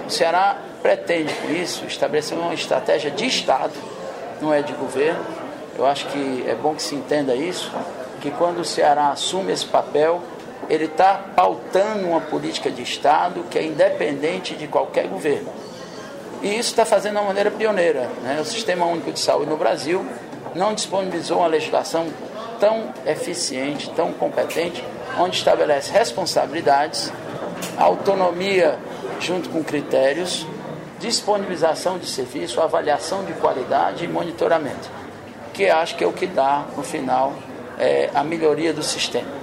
O Ceará pretende, com isso, estabelecer uma estratégia de Estado, não é de governo. Eu acho que é bom que se entenda isso, que quando o Ceará assume esse papel, ele está pautando uma política de Estado que é independente de qualquer governo. E isso está fazendo de uma maneira pioneira, né? O Sistema Único de Saúde no Brasil não disponibilizou uma legislação tão eficiente, tão competente, onde estabelece responsabilidades, autonomia junto com critérios, disponibilização de serviço, avaliação de qualidade e monitoramento, que acho que é o que dá, no final, a melhoria do sistema.